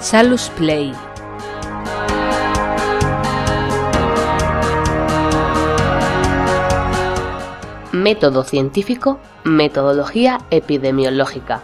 Salus Play. Método científico, metodología epidemiológica.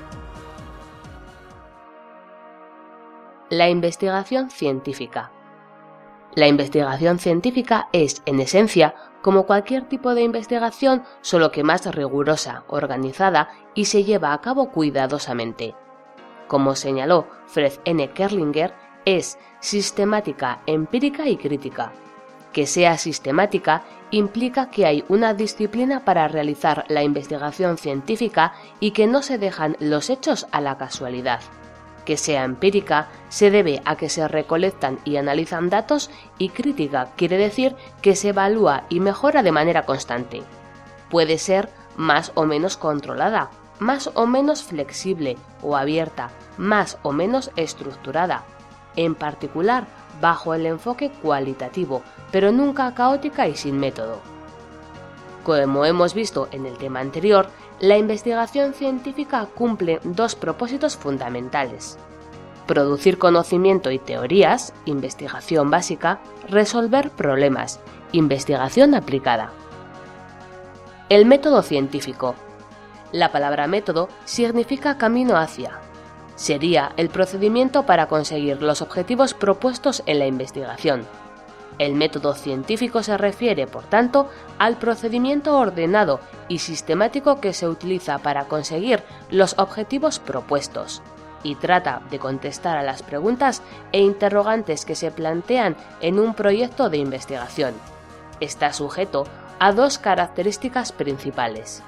La investigación científica. La investigación científica es, en esencia, como cualquier tipo de investigación, solo que más rigurosa, organizada y se lleva a cabo cuidadosamente. Como señaló Fred N. Kerlinger, es sistemática, empírica y crítica. Que sea sistemática implica que hay una disciplina para realizar la investigación científica y que no se dejan los hechos a la casualidad. Que sea empírica se debe a que se recolectan y analizan datos, y crítica quiere decir que se evalúa y mejora de manera constante. Puede ser más o menos controlada, más o menos flexible o abierta, más o menos estructurada, en particular bajo el enfoque cualitativo, pero nunca caótica y sin método. Como hemos visto en el tema anterior, la investigación científica cumple dos propósitos fundamentales: producir conocimiento y teorías, investigación básica; resolver problemas, investigación aplicada. El método científico. La palabra método significa camino hacia. Sería el procedimiento para conseguir los objetivos propuestos en la investigación. El método científico se refiere, por tanto, al procedimiento ordenado y sistemático que se utiliza para conseguir los objetivos propuestos, y trata de contestar a las preguntas e interrogantes que se plantean en un proyecto de investigación. Está sujeto a dos características principales.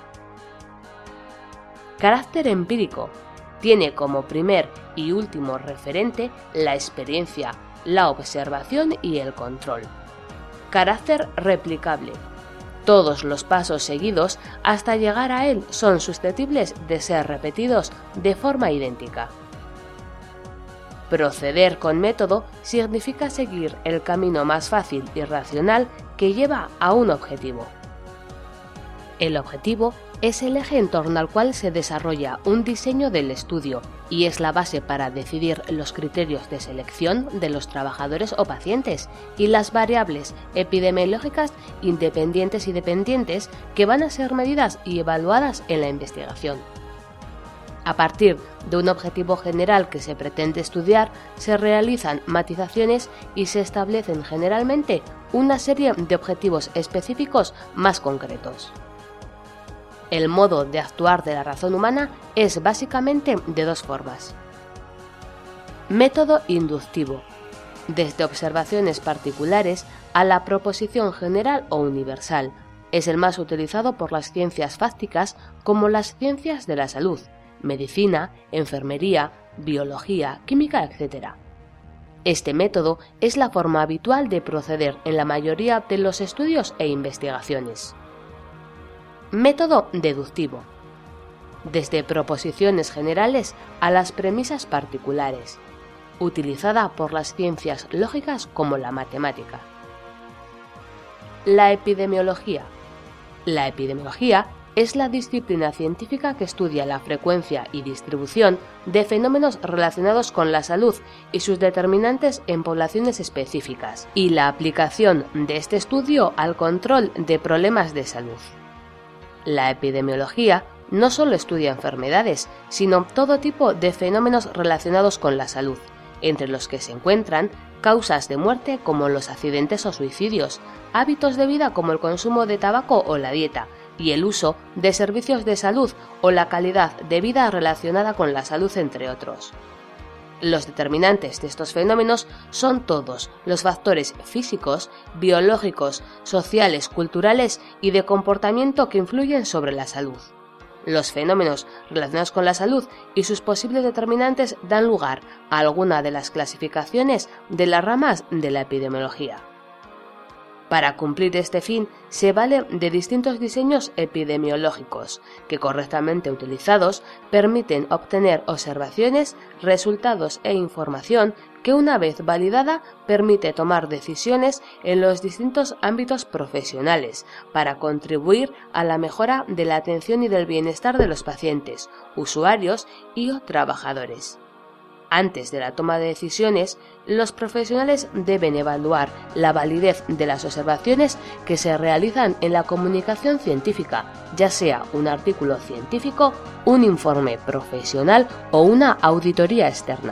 Carácter empírico. Tiene como primer y último referente la experiencia, la observación y el control. Carácter replicable. Todos los pasos seguidos hasta llegar a él son susceptibles de ser repetidos de forma idéntica. Proceder con método significa seguir el camino más fácil y racional que lleva a un objetivo. El objetivo es el eje en torno al cual se desarrolla un diseño del estudio y es la base para decidir los criterios de selección de los trabajadores o pacientes y las variables epidemiológicas independientes y dependientes que van a ser medidas y evaluadas en la investigación. A partir de un objetivo general que se pretende estudiar, se realizan matizaciones y se establecen generalmente una serie de objetivos específicos más concretos. El modo de actuar de la razón humana es básicamente de dos formas. Método inductivo. Desde observaciones particulares a la proposición general o universal. Es el más utilizado por las ciencias fácticas como las ciencias de la salud, medicina, enfermería, biología, química, etc. Este método es la forma habitual de proceder en la mayoría de los estudios e investigaciones. Método deductivo. Desde proposiciones generales a las premisas particulares, utilizada por las ciencias lógicas como la matemática. La epidemiología. La epidemiología es la disciplina científica que estudia la frecuencia y distribución de fenómenos relacionados con la salud y sus determinantes en poblaciones específicas, y la aplicación de este estudio al control de problemas de salud. La epidemiología no solo estudia enfermedades, sino todo tipo de fenómenos relacionados con la salud, entre los que se encuentran causas de muerte como los accidentes o suicidios, hábitos de vida como el consumo de tabaco o la dieta, y el uso de servicios de salud o la calidad de vida relacionada con la salud, entre otros. Los determinantes de estos fenómenos son todos los factores físicos, biológicos, sociales, culturales y de comportamiento que influyen sobre la salud. Los fenómenos relacionados con la salud y sus posibles determinantes dan lugar a alguna de las clasificaciones de las ramas de la epidemiología. Para cumplir este fin se vale de distintos diseños epidemiológicos que, correctamente utilizados, permiten obtener observaciones, resultados e información que, una vez validada, permite tomar decisiones en los distintos ámbitos profesionales para contribuir a la mejora de la atención y del bienestar de los pacientes, usuarios y o trabajadores. Antes de la toma de decisiones, los profesionales deben evaluar la validez de las observaciones que se realizan en la comunicación científica, ya sea un artículo científico, un informe profesional o una auditoría externa.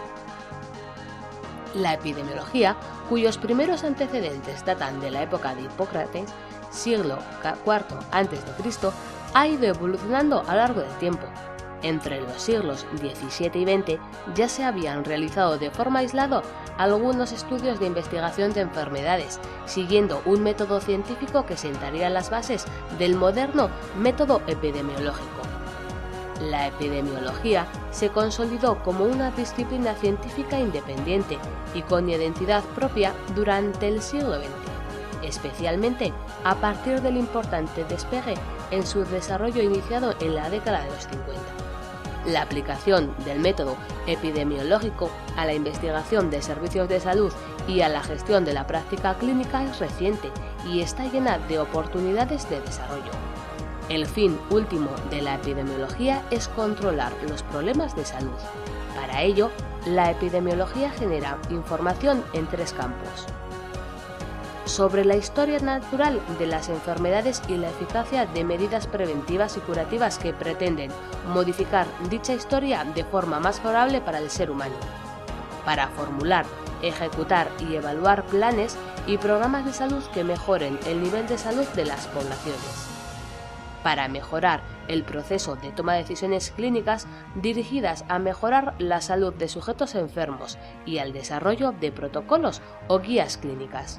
La epidemiología, cuyos primeros antecedentes datan de la época de Hipócrates, siglo IV a.C., ha ido evolucionando a lo largo del tiempo. Entre los siglos XVII y XX ya se habían realizado de forma aislada algunos estudios de investigación de enfermedades, siguiendo un método científico que sentaría las bases del moderno método epidemiológico. La epidemiología se consolidó como una disciplina científica independiente y con identidad propia durante el siglo XX, especialmente a partir del importante despegue en su desarrollo iniciado en la década de los 50. La aplicación del método epidemiológico a la investigación de servicios de salud y a la gestión de la práctica clínica es reciente y está llena de oportunidades de desarrollo. El fin último de la epidemiología es controlar los problemas de salud. Para ello, la epidemiología genera información en tres campos: sobre la historia natural de las enfermedades y la eficacia de medidas preventivas y curativas que pretenden modificar dicha historia de forma más favorable para el ser humano, para formular, ejecutar y evaluar planes y programas de salud que mejoren el nivel de salud de las poblaciones, para mejorar el proceso de toma de decisiones clínicas dirigidas a mejorar la salud de sujetos enfermos y al desarrollo de protocolos o guías clínicas.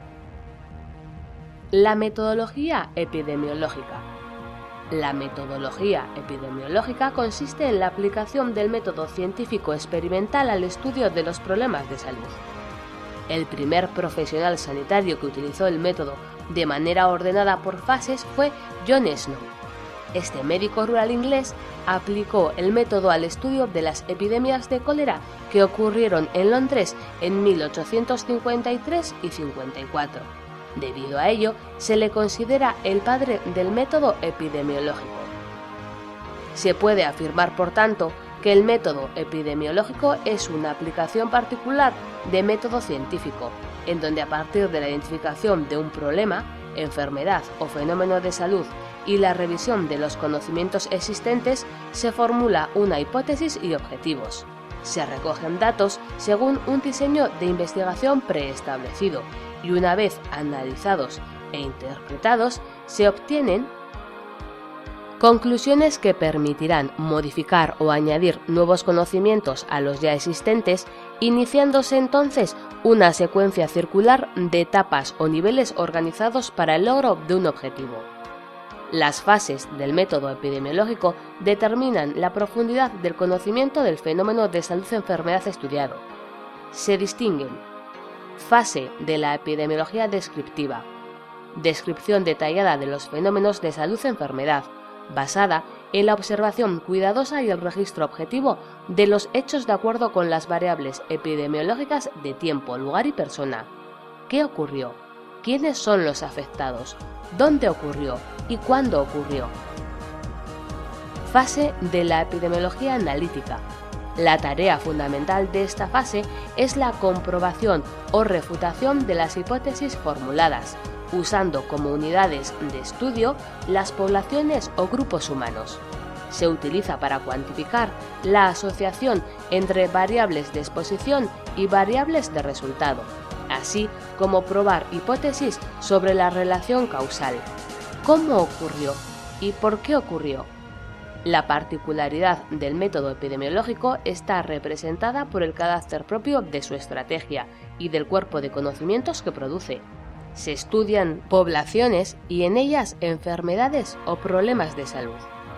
La metodología epidemiológica. La metodología epidemiológica consiste en la aplicación del método científico experimental al estudio de los problemas de salud. El primer profesional sanitario que utilizó el método de manera ordenada por fases fue John Snow. Este médico rural inglés aplicó el método al estudio de las epidemias de cólera que ocurrieron en Londres en 1853 y 54. Debido a ello, se le considera el padre del método epidemiológico. Se puede afirmar, por tanto, que el método epidemiológico es una aplicación particular de método científico, en donde a partir de la identificación de un problema, enfermedad o fenómeno de salud y la revisión de los conocimientos existentes, se formula una hipótesis y objetivos. Se recogen datos según un diseño de investigación preestablecido y una vez analizados e interpretados, se obtienen conclusiones que permitirán modificar o añadir nuevos conocimientos a los ya existentes, iniciándose entonces una secuencia circular de etapas o niveles organizados para el logro de un objetivo. Las fases del método epidemiológico determinan la profundidad del conocimiento del fenómeno de salud-enfermedad estudiado. Se distinguen: fase de la epidemiología descriptiva, descripción detallada de los fenómenos de salud-enfermedad, basada en la observación cuidadosa y el registro objetivo de los hechos de acuerdo con las variables epidemiológicas de tiempo, lugar y persona. ¿Qué ocurrió? ¿Quiénes son los afectados? ¿Dónde ocurrió? ¿Y cuándo ocurrió? Fase de la epidemiología analítica. La tarea fundamental de esta fase es la comprobación o refutación de las hipótesis formuladas, usando como unidades de estudio las poblaciones o grupos humanos. Se utiliza para cuantificar la asociación entre variables de exposición y variables de resultado, así como probar hipótesis sobre la relación causal. ¿Cómo ocurrió? ¿Y por qué ocurrió? La particularidad del método epidemiológico está representada por el carácter propio de su estrategia y del cuerpo de conocimientos que produce. Se estudian poblaciones y en ellas enfermedades o problemas de salud.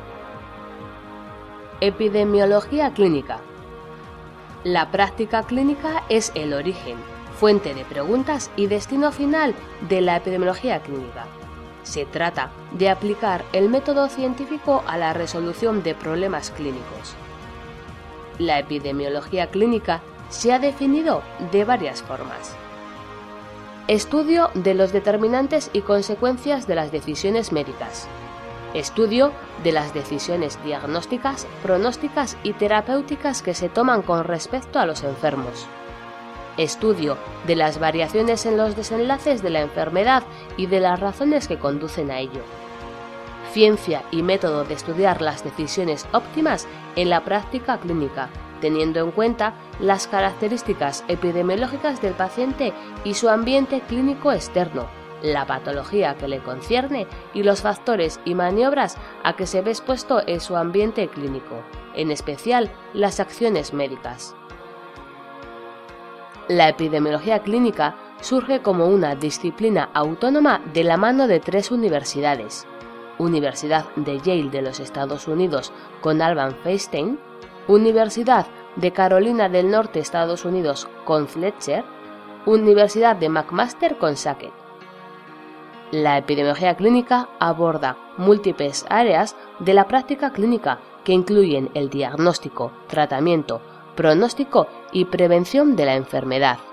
Epidemiología clínica. La práctica clínica es el origen, fuente de preguntas y destino final de la epidemiología clínica. Se trata de aplicar el método científico a la resolución de problemas clínicos. La epidemiología clínica se ha definido de varias formas. Estudio de los determinantes y consecuencias de las decisiones médicas. Estudio de las decisiones diagnósticas, pronósticas y terapéuticas que se toman con respecto a los enfermos. Estudio de las variaciones en los desenlaces de la enfermedad y de las razones que conducen a ello. Ciencia y método de estudiar las decisiones óptimas en la práctica clínica, teniendo en cuenta las características epidemiológicas del paciente y su ambiente clínico externo, la patología que le concierne y los factores y maniobras a que se ve expuesto en su ambiente clínico, en especial las acciones médicas. La epidemiología clínica surge como una disciplina autónoma de la mano de 3 universidades: Universidad de Yale de los Estados Unidos con Alban Feinstein, Universidad de Carolina del Norte, Estados Unidos con Fletcher, Universidad de McMaster con Sackett. La epidemiología clínica aborda múltiples áreas de la práctica clínica que incluyen el diagnóstico, tratamiento, pronóstico y prevención de la enfermedad.